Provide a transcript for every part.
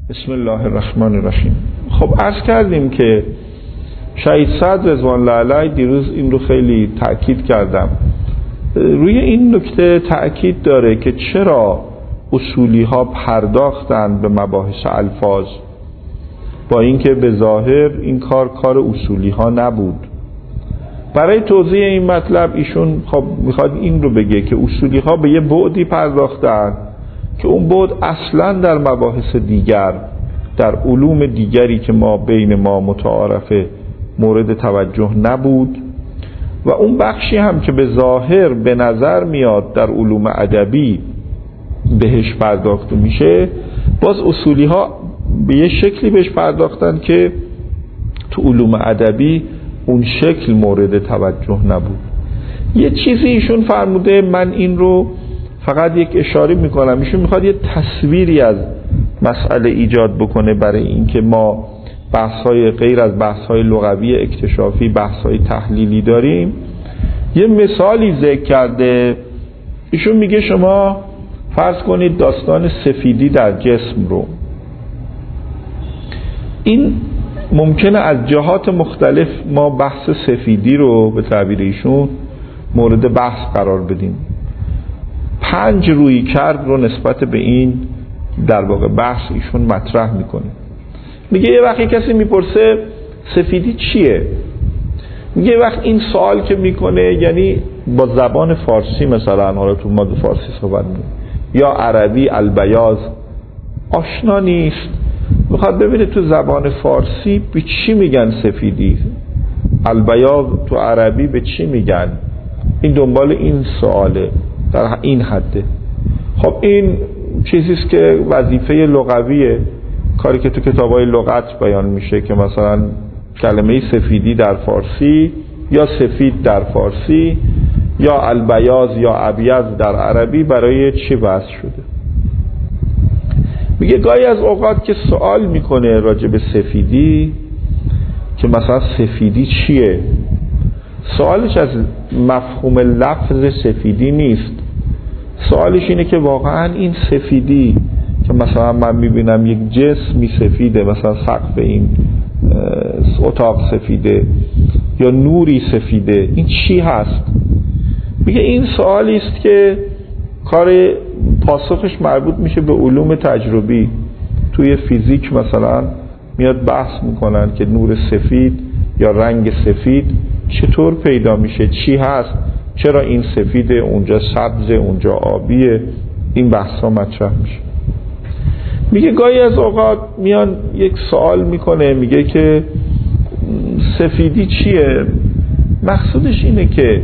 بسم الله الرحمن الرحیم. خب عرض کردیم که شهید سعد رضوان الله علیه دیروز این رو خیلی تأکید کردم، روی این نکته تأکید داره که چرا اصولی ها پرداختند به مباحث الفاظ، با اینکه به ظاهر این کار اصولی ها نبود. برای توضیح این مطلب ایشون خب میخواد این رو بگه که اصولی ها به یه بعدی پرداختند که اون بعد اصلا در مباحث دیگر، در علوم دیگری که ما بین ما متعارفه مورد توجه نبود، و اون بخشی هم که به ظاهر به نظر میاد در علوم ادبی بهش پرداخته میشه، باز اصولی ها به یه شکلی بهش پرداختن که تو علوم ادبی اون شکل مورد توجه نبود. یه چیزی ایشون فرموده، من این رو فقط یک اشاره میکنم، ایشون میخواد یه تصویری از مسئله ایجاد بکنه برای اینکه ما بحث‌های غیر از بحث‌های لغوی اکتشافی، بحث‌های تحلیلی داریم. یه مثالی ذکر کرده، ایشون میگه شما فرض کنید داستان سفیدی در جسم رو، این ممکنه از جهات مختلف ما بحث سفیدی رو به تعبیر ایشون مورد بحث قرار بدیم. 5 رویکرد رو نسبت به این در واقع بحث ایشون مطرح میکنه. میگه یه وقتی کسی میپرسه سفیدی چیه، میگه وقت این سوال که میکنه یعنی با زبان فارسی، مثلا حالا تو ما فارسی صحبت میکنه یا عربی البیاض آشنا نیست، میخواد ببینه تو زبان فارسی به چی میگن سفیدی، البیاض تو عربی به چی میگن. این دنبال این سواله، در این حده. خب این چیزیست که وظیفه لغویه، کاری که تو کتابای لغت بیان میشه که مثلا کلمه سفیدی در فارسی یا سفید در فارسی یا البیاض یا ابیض در عربی برای چی وضع شده. میگه گاهی از اوقات که سوال میکنه راجع به سفیدی که مثلا سفیدی چیه، سوالش از مفهوم لفظ سفیدی نیست، سوالش اینه که واقعا این سفیدی که مثلا من میبینم یک جسمی سفیده، مثلا سقف این اتاق سفیده یا نوری سفیده، این چی هست؟ میگه این سوالی است که کار پاسخش مربوط میشه به علوم تجربی. توی فیزیک مثلا میاد بحث میکنن که نور سفید یا رنگ سفید چطور پیدا میشه، چی هست، چرا این سفیده، اونجا سبز، اونجا آبیه. این بحث ها مطرح میشه. میگه گاهی از اوقات میان یک سوال میکنه، میگه که سفیدی چیه، مقصودش اینه که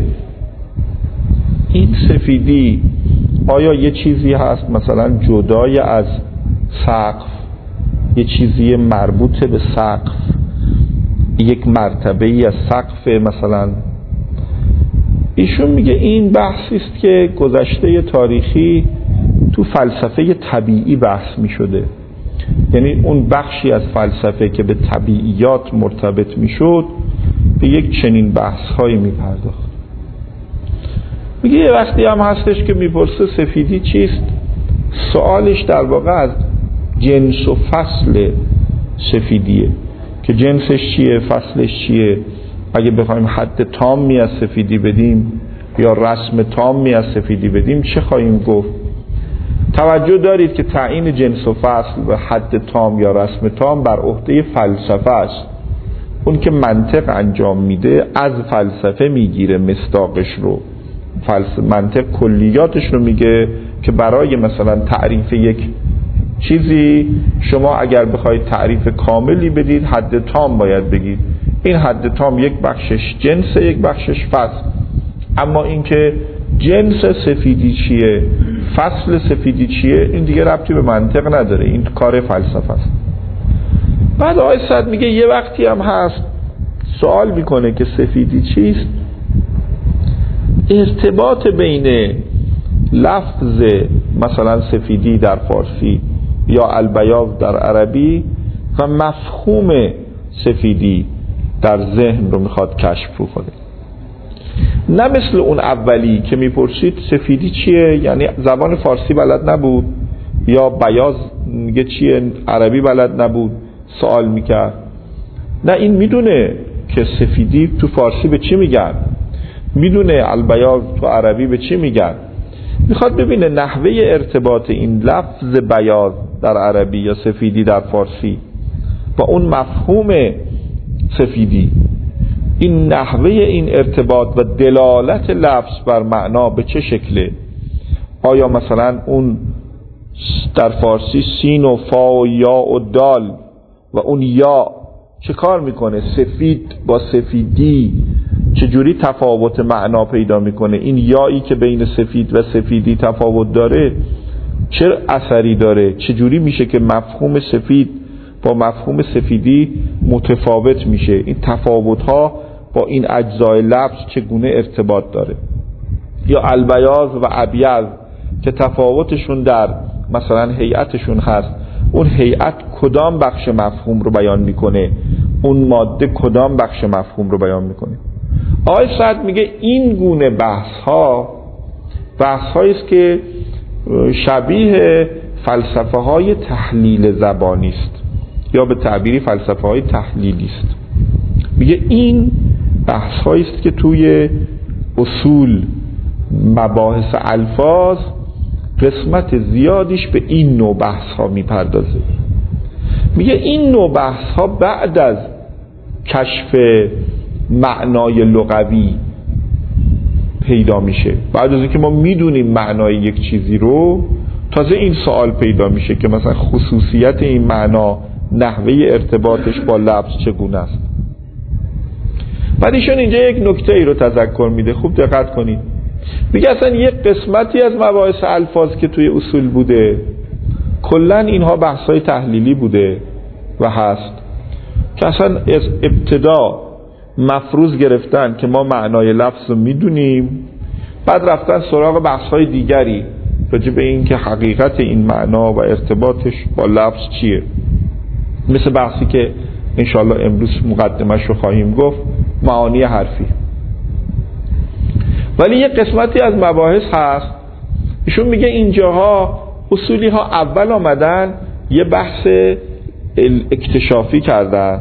این سفیدی آیا یه چیزی هست مثلا جدای از سقف، یه چیزی مربوط به سقف، یک مرتبه ای از سقف مثلا. ایشون میگه این بحثی است که گذشته تاریخی تو فلسفه طبیعی بحث میشده، یعنی اون بخشی از فلسفه که به طبیعیات مرتبط میشد به یک چنین بحث هایی میپرداخت. میگه یه وقتی هم هستش که میپرسه سفیدی چیست، سوالش در واقع از جنس و فصل سفیدیه که جنسش چیه، فصلش چیه، اگه بخوایم حد تامی از سفیدی بدیم یا رسم تامی از سفیدی بدیم چه خواهیم گفت. توجه دارید که تعیین جنس و فصل و حد تام یا رسم تام بر عهده فلسفه است. اون که منطق انجام میده از فلسفه میگیره مصداقش رو، منطق کلیاتش رو میگه که برای مثلا تعریف یک چیزی شما اگر بخواید تعریف کاملی بدید حد تام باید بگید. این حد تام یک بخشش جنس، یک بخشش فصل. اما اینکه جنس سفیدی چیه، فصل سفیدی چیه، این دیگه ربطی به منطق نداره، این کار فلسفه است. بعد آقای سعد میگه یه وقتی هم هست سوال میکنه که سفیدی چیست، ارتباط بین لفظ مثلا سفیدی در فارسی یا البیاض در عربی و مفهوم سفیدی در ذهن رو میخواد کشف کنه. نه مثل اون اولی که میپرسید سفیدی چیه، یعنی زبان فارسی بلد نبود یا بیاض میگه چیه، عربی بلد نبود سوال میکرد. نه، این میدونه که سفیدی تو فارسی به چی میگن، میدونه البیاض تو عربی به چی میگن. میخواد ببینه نحوه ارتباط این لفظ بیاض در عربی یا سفیدی در فارسی با اون مفهوم سفیدی، این نحوه این ارتباط و دلالت لفظ بر معنا به چه شکله. آیا مثلا اون در فارسی سین و فا و یا و دال و اون یا چه کار میکنه، سفید با سفیدی چجوری تفاوت معنا پیدا میکنه، این یایی که بین سفید و سفیدی تفاوت داره چه اثری داره، چجوری میشه که مفهوم سفید با مفهوم سفیدی متفاوت میشه، این تفاوت ها با این اجزای لفظ چگونه ارتباط داره. یا البیاض و ابیض که تفاوتشون در مثلا هیئتشون هست، اون هیئت کدام بخش مفهوم رو بیان میکنه، اون ماده کدام بخش مفهوم رو بیان میکنه. آقای سعد میگه این گونه بحث هایی است که شبیه فلسفه های تحلیل زبانی است یا به تعبیری فلسفه های تحلیلی است. میگه این بحث هایی است که توی اصول مباحث الفاظ قسمت زیادیش به این نوع بحث ها میپردازه. میگه این نوع بحث ها بعد از کشف معنای لغوی پیدا میشه، بعد از اینکه ما میدونیم معنای یک چیزی رو، تازه این سوال پیدا میشه که مثلا خصوصیت این معنا، نحوه ارتباطش با لفظ چگونه است. بعد ایشون اینجا یک نکته ای رو تذکر میده، خوب دقت کنید. میگه اصلا یک قسمتی از مباحث الفاظ که توی اصول بوده کلا اینها بحث‌های تحلیلی بوده و هست که اصلا از ابتدا مفروض گرفتن که ما معنای لفظ رو میدونیم، بعد رفتن سراغ بحث‌های دیگری راجع به این که حقیقت این معنا و ارتباطش با لفظ چیه، مثل بحثی که انشاءالله امروز مقدمش رو خواهیم گفت، معانی حرفی. ولی یک قسمتی از مباحث هست ایشون میگه اینجاها اصولی ها اول آمدن یه بحث اکتشافی کردن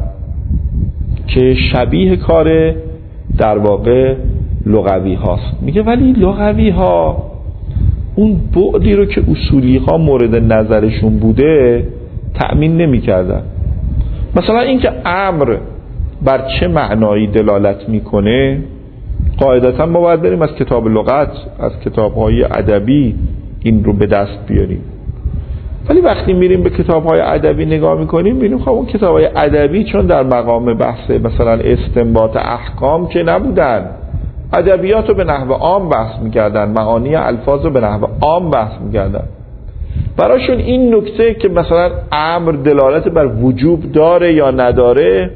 که شبیه کار در واقع لغوی هاست. میگه ولی لغوی ها اون بعدی رو که اصولی ها مورد نظرشون بوده تأمین نمی کردن. مثلا اینکه امر بر چه معنایی دلالت میکنه، قاعدتا ما باید بریم از کتاب لغت، از کتاب‌های ادبی این رو به دست بیاریم. ولی وقتی میریم به کتاب‌های ادبی نگاه میکنیم میبینیم خب اون کتاب‌های ادبی چون در مقام بحث مثلا استنباط احکام که نبودن، ادبیات رو به نحو عام بحث میکردن، معانی الفاظ رو به نحو عام بحث میکردن. براشون این نکته که مثلا امر دلالت بر وجوب داره یا نداره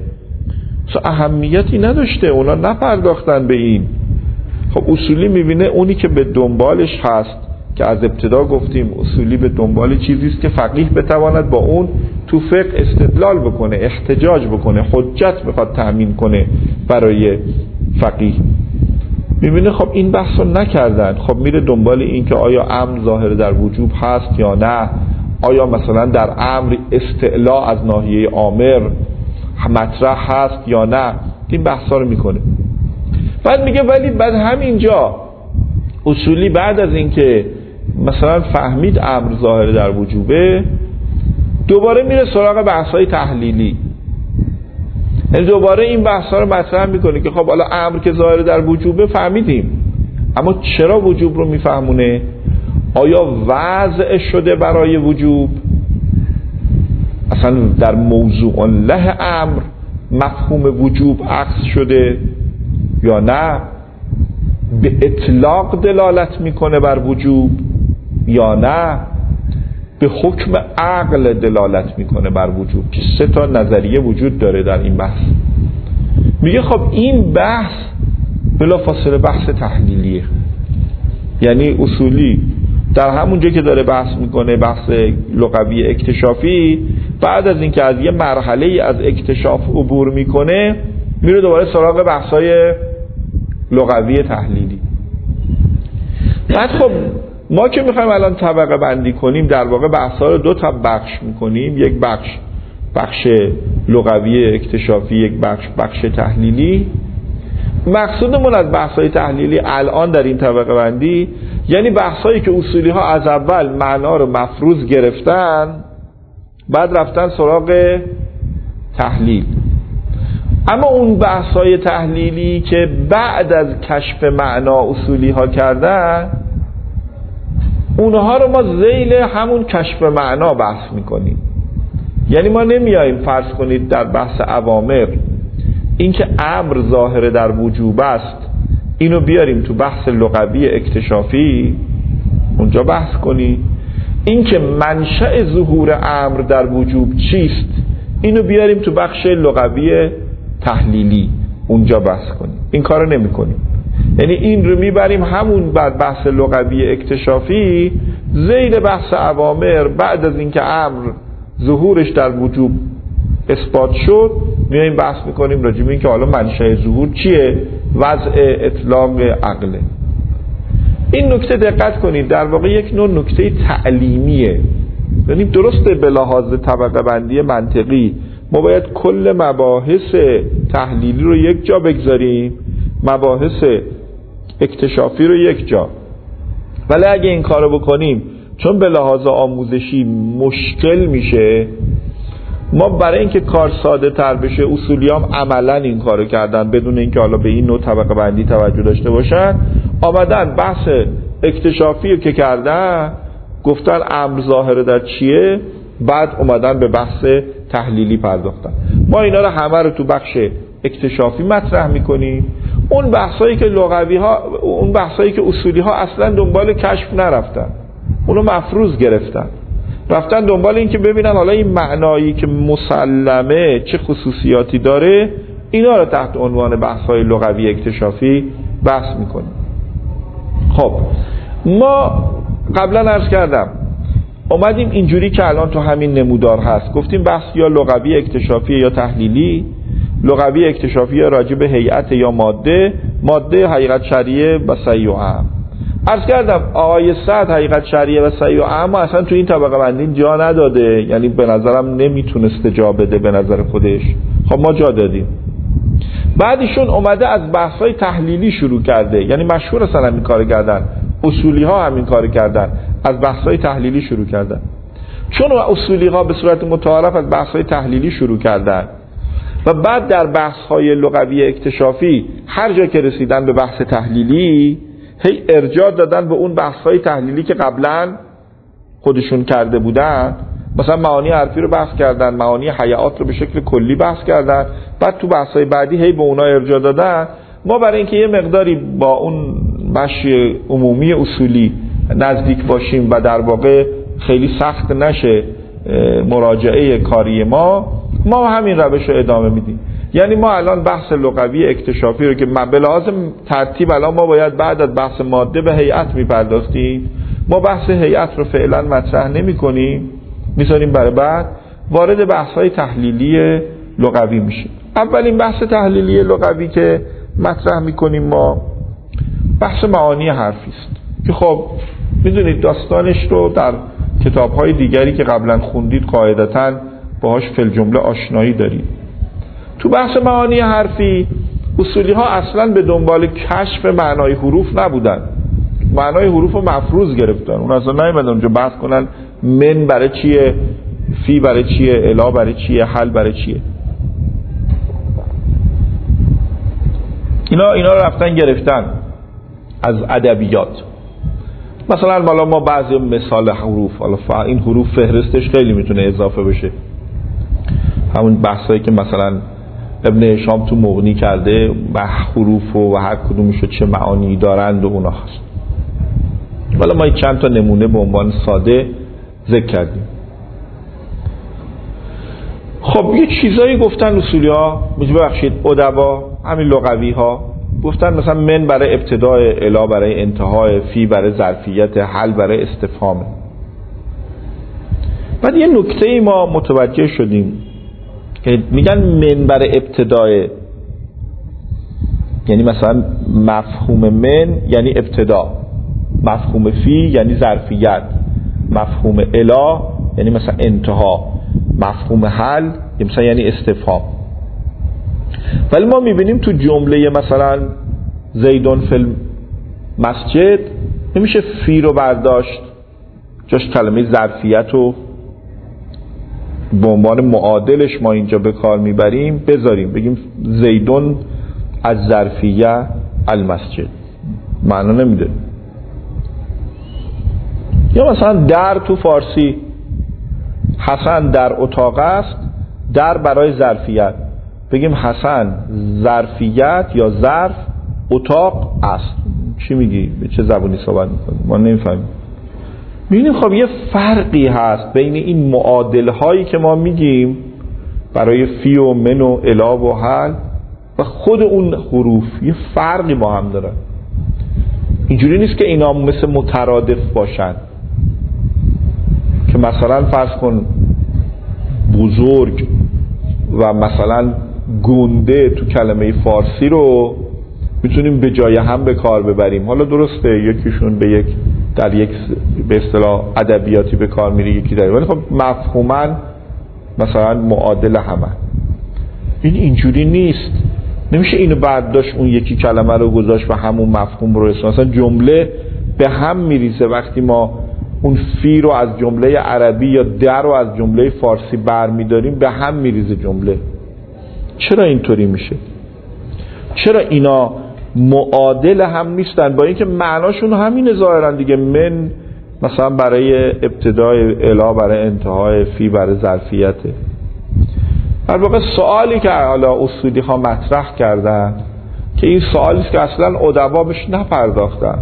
اهمیتی نداشته، اونا نپرداختن به این. خب اصولی میبینه اونی که به دنبالش هست که از ابتدا گفتیم اصولی به دنبال چیزیست که فقیه بتواند با اون تو فقه استدلال بکنه، احتجاج بکنه، حجت بخواد تأمین کنه برای فقیه. میبینه خب این بحث رو نکردن، خب میره دنبال این که آیا امر ظاهر در وجوب هست یا نه، آیا مثلا در امر استعلا از ناحیه آمر مطرح هست یا نه، این بحثا رو میکنه. بعد میگه ولی بعد همینجا اصولی بعد از اینکه مثلا فهمید امر ظاهر در وجوبه دوباره میره سراغ بحث‌های تحلیلی، یعنی دوباره این بحث‌ها رو مطرح میکنه که خب حالا امر که ظاهر در وجوبه فهمیدیم، اما چرا وجوب رو میفهمونه؟ آیا وضع شده برای وجوب؟ اصلا در موضوع له امر مفهوم وجوب عکس شده یا نه؟ به اطلاق دلالت میکنه بر وجوب یا نه؟ به حکم عقل دلالت میکنه بر وجوب؟ که 3 تا نظریه وجود داره در این بحث. میگه خب این بحث بلافاصله بحث تحلیلیه، یعنی اصولی در همون جا که داره بحث میکنه بحث لغوی اکتشافی، بعد از اینکه از یه مرحله از اکتشاف عبور میکنه میره دوباره سراغ بحثای لغوی تحلیلی. بعد خب ما که میخوایم الان طبقه بندی کنیم در واقع بحث‌ها رو دو تا بخش میکنیم، یک بخش لغوی اکتشافی، یک بخش تحلیلی. مقصودمون از بحث‌های تحلیلی الان در این طبقه بندی یعنی بحث‌هایی که اصولی ها از اول معنا رو مفروض گرفتن بعد رفتن سراغ تحلیل. اما اون بحث‌های تحلیلی که بعد از کشف معنا اصولی ها کردن اونها رو ما ذیل همون کشف معنا بحث میکنیم. یعنی ما نمیاییم فرض کنید در بحث اوامر این که امر ظاهر در وجوب است اینو بیاریم تو بحث لغوی اکتشافی اونجا بحث کنید، این که منشأ ظهور امر در وجوب چیست اینو بیاریم تو بخش لغوی تحلیلی اونجا بحث کنیم. این کارو نمی کنیم. یعنی این رو میبریم همون بعد بحث لغوی اکتشافی ذیل بحث اوامر بعد از اینکه امر ظهورش در وجوب اثبات شد میایم بحث میکنیم راجع به این که حالا منشأ ظهور چیه، وضع اطلاق عقله. این نکته دقت کنید در واقع یک نوع نکته تعلیمیه. یعنی درسته به لحاظ طبقه بندی منطقی ما باید کل مباحث تحلیلی رو یک جا بگذاریم، مباحث اکتشافی رو یک جا، ولی اگه این کارو بکنیم چون به لحاظ آموزشی مشکل میشه، ما برای اینکه کار ساده تر بشه اصولیام عملا این کارو کردن بدون اینکه حالا به این نوع طبقه بندی توجه داشته باشن، آمدن بحث اکتشافی رو که کردن گفتن امر ظاهر در چیه، بعد اومدن به بحث تحلیلی پرداختن. ما اینا رو همه رو تو بخش اکتشافی مطرح میکنیم. اون بحثایی که لغوی ها، اون بحثایی که اصولی ها اصلا دنبال کشف نرفتن، اونو مفروض گرفتن، رفتن دنبال این که ببینن حالا این معنایی که مسلمه چه خصوصیاتی داره، اینا رو تحت عنوان بحث‌های لغوی اکتشافی بحث میکنیم. خب ما قبلا عرض کردم اومدیم اینجوری که الان تو همین نمودار هست گفتیم بحث یا لغوی اکتشافی یا تحلیلی. لغوی اکتشافی یا راجع به هیئت یا ماده حقیقت شرعیه و صحیح و اعم. عرض کردم آقای سعد حقیقت شرعیه و صحیح و اعم اصلا تو این طبقه بندی جا نداده، یعنی به نظرم نمیتونسته جا بده به نظر خودش. خب ما جا دادیم. بعدشون اومده از بحث‌های تحلیلی شروع کرده، یعنی مشهور اصلا همین کار کردن، اصولی ها همین کار کردن، از بحث‌های تحلیلی شروع کردن. چون اصولی ها به صورت متعارف از بحث‌های تحلیلی شروع کردن و بعد در بحث‌های لغوی اکتشافی هر جا که رسیدن به بحث تحلیلی هی ارجاع دادن به اون بحث‌های تحلیلی که قبلا خودشون کرده بودن. مثلا معانی حرفی رو بحث کردن، معانی هیئات رو به شکل کلی بحث کردن، بعد تو بحث‌های بعدی هی به اونها ارجاع دادن. ما برای اینکه یه مقداری با اون بخش عمومی اصولی نزدیک باشیم و در واقع خیلی سخت نشه مراجعه کاری ما همین روش رو ادامه میدیم. یعنی ما الان بحث لغوی اکتشافی رو که به لحاظ ترتیب الان ما باید بعد از بحث ماده به هیئت میپرداختیم، ما بحث هیئت رو فعلا مطرح نمی کنیم، میذاریم برای بعد وارد بحث‌های تحلیلی لغوی میشیم. اولین بحث تحلیلی لغوی که مطرح میکنیم ما بحث معانی حرفی است که خب میدونید داستانش رو در کتاب‌های دیگری که قبلا خوندید قاعدتاً باهاش فی الجمله آشنایی دارید. تو بحث معانی حرفی اصولی ها اصلا به دنبال کشف معنای حروف نبودن، معنای حروف رو مفروض گرفتن. اون اصلا نمیدن اونجا بحث کنن من برای چیه، فی برای چیه، الا برای چیه، حل برای چیه. اینا رو رفتن گرفتن از ادبیات. مثلا ما بعضی مثال حروف، حالا این حروف فهرستش خیلی میتونه اضافه بشه، همون بحثایی که مثلا ابن هشام تو مغنی کرده و حروف و هر کدومشو چه معانی دارند و اونا هست. حالا ما چند تا نمونه به عنوان ساده ذکر کردیم. خب یه چیزایی گفتن اصولی ها، ببخشید ادبا، همین لغوی ها گفتن مثلا من برای ابتداء، الا برای انتهای، فی برای ظرفیت، حل برای استفهام. بعد یه نکته ما متوجه شدیم که میگن من برای ابتداء، یعنی مثلا مفهوم من یعنی ابتدا، مفهوم فی یعنی ظرفیت، مفهوم الا یعنی مثلا انتها، مفهوم حل مثلا یعنی استفهام. ولی ما میبینیم تو جمله مثلا زیدون فی المسجد نمیشه فی رو برداشت جاش کلمه ظرفیت رو به عنوان معادلش ما اینجا به کار میبریم بذاریم بگیم زیدون از ظرفیه المسجد، معنا نمیده. یا مثلا در تو فارسی حسن در اتاق است، در برای ظرفیت بگیم حسن ظرفیت یا ظرف اتاق است. چی میگی؟ به چه زبانی صحبت میکنی؟ ما نمیفهمیم. میبینیم خب یه فرقی هست بین این معادل هایی که ما میگیم برای فی و من و الا و حل و خود اون حروف، یه فرقی با هم دارن. اینجوری نیست که اینا مثل مترادف باشن که مثلا فرض کن بزرگ و مثلا گنده تو کلمه فارسی رو میتونیم به جای هم به کار ببریم. حالا درسته یکیشون در یک به اصطلاح ادبیاتی به کار میره یکی در، ولی خب مفهوما مثلا معادل همه. این اینجوری نیست، نمیشه اینو برداشت اون یکی کلمه رو گذاشت و همون مفهوم رو رسون. مثلا جمله به هم میریزه وقتی ما اون فی رو از جمله عربی یا در رو از جمله فارسی برمیداریم، به هم میریزه جمله. چرا اینطوری میشه؟ چرا اینا معادل هم نیستن با اینکه معناشون همینه ظاهرا دیگه؟ من مثلا برای ابتدای الا برای انتهای فی برای ظرفیته. در واقع سوالی که حالا اصولی ها مطرح کردن که این سوالی است که اصلا ادبا بهش نپرداختن.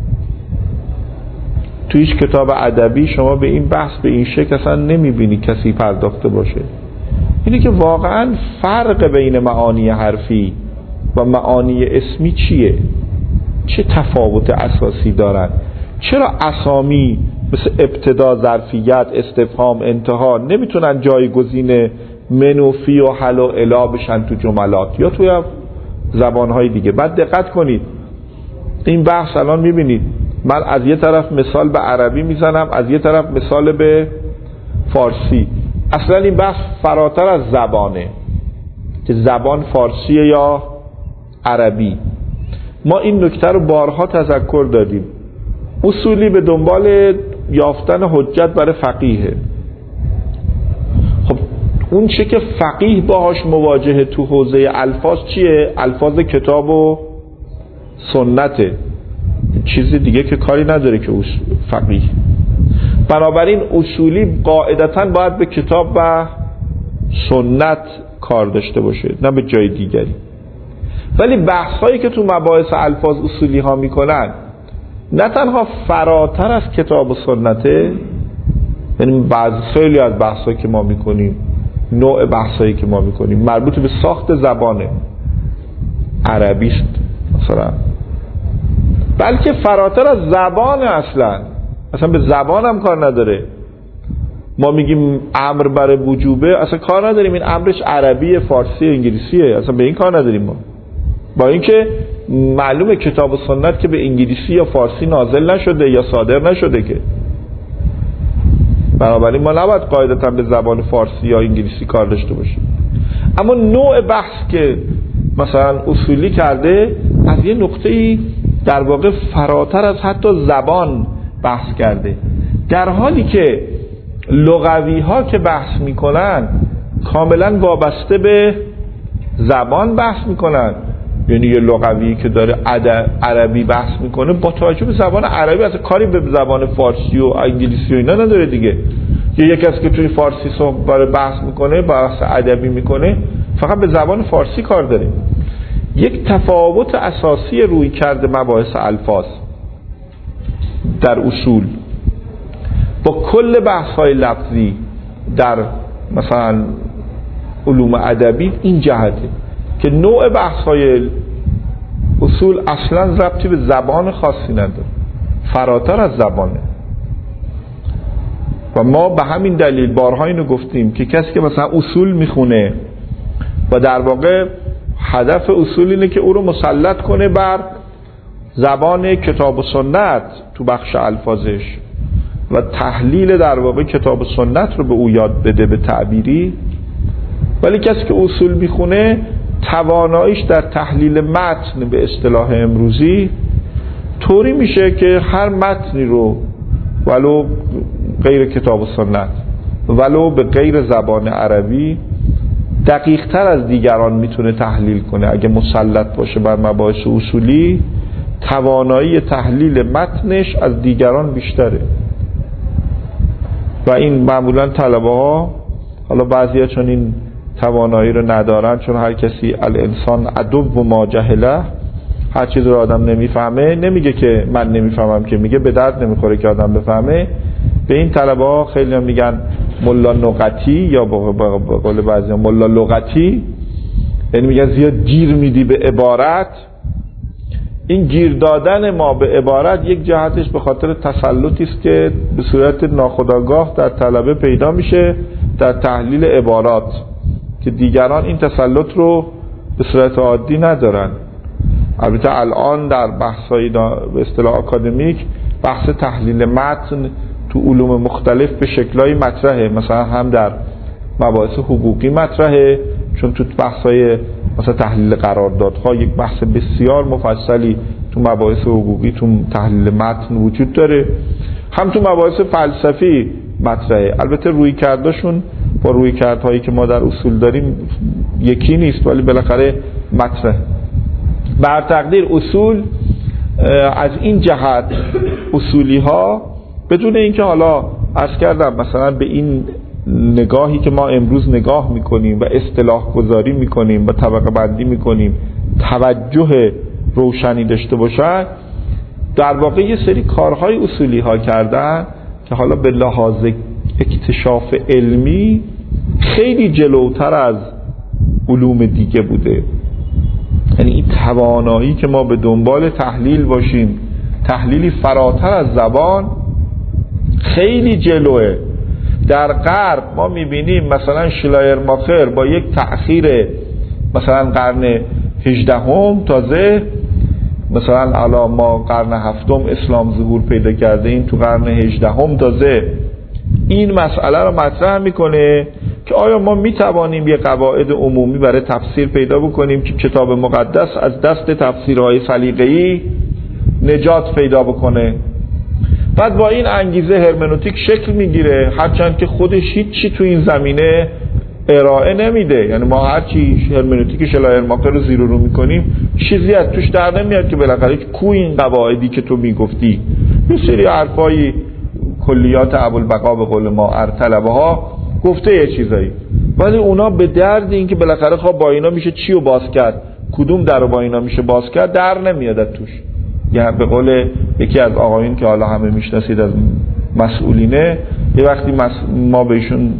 تو هیچ کتاب ادبی شما به این بحث به این شکل اصلا نمیبینی کسی پرداخته باشه. اینه که واقعا فرق بین معانی حرفی و معانی اسمی چیه؟ چه تفاوت اساسی دارن؟ چرا اسامی مثل ابتدا، ظرفیت، استفهام، انتها نمیتونن جایگزین من و فی و حل و الا بشن تو جملات یا توی زبانهای دیگه؟ بعد دقت کنید این بحث الان میبینید من از یه طرف مثال به عربی میزنم، از یه طرف مثال به فارسی. اصلا این بحث فراتر از زبانه که زبان فارسیه یا عربی. ما این نکته رو بارها تذکر دادیم. اصولی به دنبال یافتن حجت برای فقیهه. خب اون چه که فقیه باهاش مواجهه تو حوزه الفاظ چیه؟ الفاظ کتاب و سنته، چیزی دیگه که کاری نداره که فقیه. بنابراین اصولی قاعدتاً باید به کتاب و سنت کار داشته باشه نه به جای دیگری. ولی بحث هایی که تو مباحث الفاظ اصولی ها میکنن نه تنها فراتر از کتاب و سنته، یعنی خیلی از بحث هایی که ما میکنیم، نوع بحث هایی که ما میکنیم مربوط به ساخت زبانه عربیست مثلا، بلکه فراتر از زبان اصلا به زبان هم کار نداره. ما میگیم امر برای وجوبه، اصلا کار نداریم این امرش عربیه، فارسی، انگلیسیه، اصلا به این کار نداریم ما. با اینکه معلومه کتاب و سنت که به انگلیسی یا فارسی نازل نشده یا صادر نشده که، بنابراین ما نباید قاعدتا به زبان فارسی یا انگلیسی کار داشته باشیم. اما نوع بحث که مثلا اصولی کرده از یه نقطه‌ای در واقع فراتر از حتی زبان بحث کرده، در حالی که لغوی ها که بحث میکنن کاملا وابسته به زبان بحث میکنن. یعنی یه لغوی که داره عربی بحث میکنه با توجه به زبان عربی اصلا کاری به زبان فارسی و انگلیسی و اینا نداره دیگه. یه کسی که توی فارسی صحبت بحث میکنه، بحث ادبی میکنه، فقط به زبان فارسی کار داره. یک تفاوت اساسی روی کرده مباحث الفاظ در اصول با کل بحث های لفظی در مثلا علوم ادبی این جهته که نوع بحث های اصول اصلا ربطی به زبان خاصی نداره، فراتر از زبانه. و ما به همین دلیل بارها اینو گفتیم که کسی که مثلا اصول میخونه و در واقع هدف اصول اینه که او رو مسلط کنه بر زبان کتاب و سنت تو بخش الفاظش و تحلیل در واقع کتاب و سنت رو به او یاد بده به تعبیری، ولی کسی که اصول میخونه تواناییش در تحلیل متن به اصطلاح امروزی طوری میشه که هر متنی رو ولو غیر کتاب و سنت ولو به غیر زبان عربی دقیق تر از دیگران میتونه تحلیل کنه. اگه مسلط باشه بر مباحث اصولی توانایی تحلیل متنش از دیگران بیشتره و این معمولا طلبه ها، حالا بعضی ها چون این توانایی رو ندارن، چون هر کسی الانسان عدو و ما جهله، هر چیز رو آدم نمیفهمه، نمیگه که من نمیفهمم، که میگه به درد نمیخوره که آدم بفهمه. به این طلبه ها خیلی هم میگن ملا نقطی یا به قول بعضی ملا لغتی، یعنی میگن زیاد گیر میدی به عبارت. این گیر دادن ما به عبارت یک جهتش به خاطر تسلطی است که به صورت ناخودآگاه در طلبه پیدا میشه در تحلیل عبارات، که دیگران این تسلط رو به صورت عادی ندارن. البته الان در بحث‌های به اصطلاح اکادمیک بحث تحلیل متن تو علوم مختلف به شکل‌های مطرحه، مثلا هم در مباحث حقوقی مطرحه، چون تو بحث‌های مثلا تحلیل قراردادها یک بحث بسیار مفصلی تو مباحث حقوقی تو تحلیل متن وجود داره، هم تو مباحث فلسفی مطرحه. البته رویکردشون با رویکردهایی که ما در اصول داریم یکی نیست، ولی بالاخره مطرح. بر تقدیر اصول از این جهت اصولی ها بدون اینکه حالا عرض کردم مثلا به این نگاهی که ما امروز نگاه میکنیم و اصطلاح گذاری میکنیم و طبقه بندی میکنیم توجه روشنی داشته باشن، در واقع یه سری کارهای اصولی ها کردن که حالا به لحاظ اکتشاف علمی خیلی جلوتر از علوم دیگه بوده. یعنی این توانایی که ما به دنبال تحلیل باشیم، تحلیلی فراتر از زبان، خیلی جلوه. در غرب ما میبینیم مثلا شلایرماخر با یک تأخیر مثلا قرن 18 تازه، مثلا الان ما قرن 7 اسلام ظهور پیدا کرده، این تو قرن 18 تازه این مسئله رو مطرح میکنه که آیا ما میتوانیم یه قواعد عمومی برای تفسیر پیدا بکنیم که کتاب مقدس از دست تفسیرهای سلیقه‌ای نجات پیدا بکنه. بعد با این انگیزه هرمنوتیک شکل میگیره، هرچند که خودش هیچی تو این زمینه ارائه نمیده. یعنی ما هرچی هرمنوتیک شلایرماخر رو زیر و رو میکنیم چیزی از توش در نمیاد که بالاخره کو این قواعدی که تو میگفتی. یه سری حرفای کلیات ابوالبقا به قول ما طلبه ها گفته یه چیزایی، ولی اونا به درد این که بالاخره خب با اینا میشه چی رو باز کرد، کدوم در رو با اینا میشه باز کرد در نمیاد توش. یعنی به قول یکی از آقایون که حالا همه میشناسید از مسئولینه، یه وقتی ما بهشون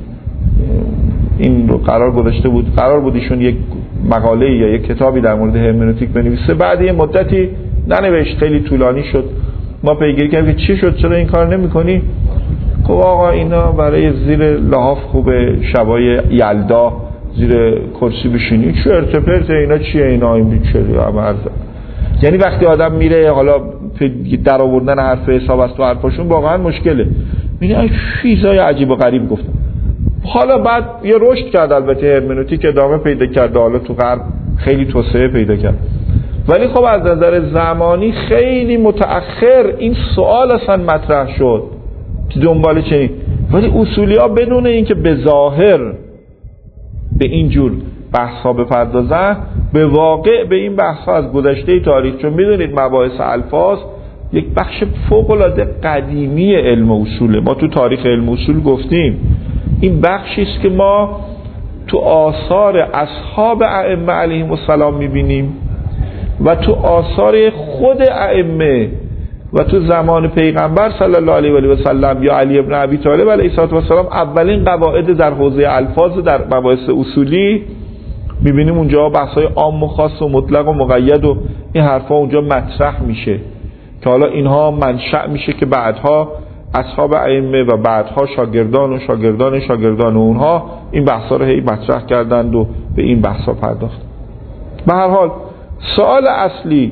این رو قرار بود ایشون یک مقاله یا یک کتابی در مورد هرمنوتیک بنویسه، بعد یه مدتی ننوشت، خیلی طولانی شد. ما پیگیری کردیم که چی شد، چرا این کار نمی‌کنی؟ خب آقا اینا برای زیر لحاف خوبه، شبای یلدا زیر کرسی بشینی، چه ارتپرت اینا، چیه اینا، این چه عمرزه. یعنی وقتی آدم میره حالا در آوردن حرف حساب است تو حرفاشون واقعا مشکله، میگه چیزای عجیب و غریب گفتن. حالا بعد یه رشد کرد، البته هرمنوتیک ادامه پیدا کرد، حالا تو غرب خیلی توسعه پیدا کرد، ولی خب از نظر زمانی خیلی متأخر این سوال اصلا مطرح شد که دنبال چنین. ولی اصولی ها بدون اینکه به ظاهر به اینجور بحث ها بپردازن، به واقع به این بحث ها از گذشته تاریخ، چون میدونید مباحث الفاظ یک بخش فوق العاده قدیمی علم اصوله. ما تو تاریخ علم اصول گفتیم این بخشی است که ما تو آثار اصحاب ائمه علیهم السلام میبینیم و تو آثار خود ائمه و تو زمان پیغمبر صلی الله علیه و سلم یا علی ابن ابی طالب علیه السلام اولین قواعد در حوزه الفاظ در مباحث اصولی میبینیم. اونجا بحث‌های عام و خاص و مطلق و مقید و این حرفا اونجا مطرح میشه که حالا اینها منشأ میشه که بعدها اصحاب ائمه و بعدها شاگردان و شاگردان شاگردان اونها این بحثا رو هی مطرح کردند و به این بحثا پرداخت. به هر حال سوال اصلی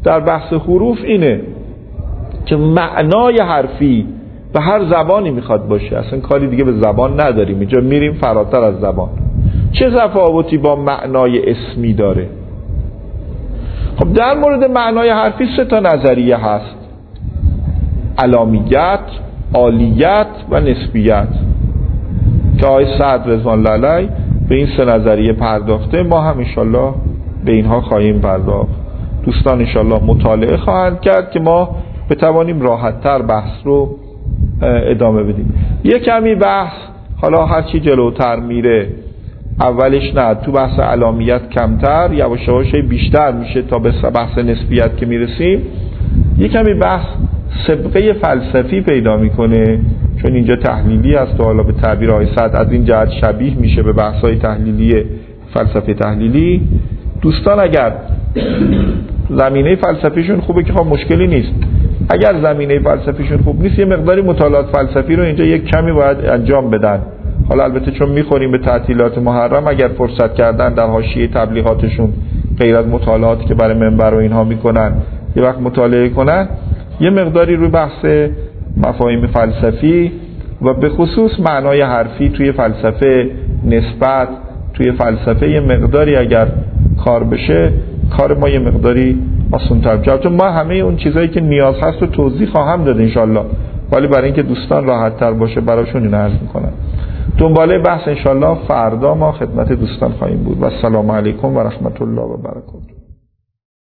در بحث حروف اینه که معنای حرفی به هر زبانی میخواد باشه، اصلا کاری دیگه به زبان نداریم، اینجا میریم فراتر از زبان. چه تفاوتی با معنای اسمی داره؟ خب در مورد معنای حرفی 3 نظریه هست: علامیت، عالیت و نسبیت که آقای سعد رضوان الله علیه به این 3 نظریه پرداخته. ما هم انشالله به اینها خواهیم پرداخت. دوستان انشالله مطالعه خواهند کرد که ما بتوانیم راحت‌تر بحث رو ادامه بدیم. یه کمی بحث حالا هرچی جلوتر میره، اولش نه تو بحث علامیت کمتر، یواش یواش بیشتر میشه تا به بحث نسبیت که میرسیم. یه کمی بحث سابقه فلسفی پیدا میکنه، چون اینجا تحلیلی است و حالا به تعبیر آقای سعد از این جهت شبیه میشه به بحث‌های تحلیلی فلسفه تحلیلی. دوستان اگر زمینه فلسفیشون خوبه که خب مشکلی نیست، اگر زمینه فلسفیشون خوب نیست یه مقداری مطالعات فلسفی رو اینجا یک کمی باید انجام بدن. حالا البته چون میخوریم به تعطیلات محرم، اگر فرصت کردن در حاشیه تبلیغاتشون غیر از مطالعاتی که برای منبر و اینها میکنن یه وقت مطالعه کنن، یه مقداری روی بحث مفاهیم فلسفی و به خصوص معنای حرفی توی فلسفه، نسبت توی فلسفه یه مقداری اگر کار بشه، کار ما یه مقداری آسان‌تر میشه. چون ما همه اون چیزایی که نیاز هست رو توضیح خواهم داد انشالله، ولی برای اینکه دوستان راحت تر باشه براشون این عرض میکنم. دنباله بحث انشالله فردا ما خدمت دوستان خواهیم بود و السلام علیکم و رحمت الله و برکاته.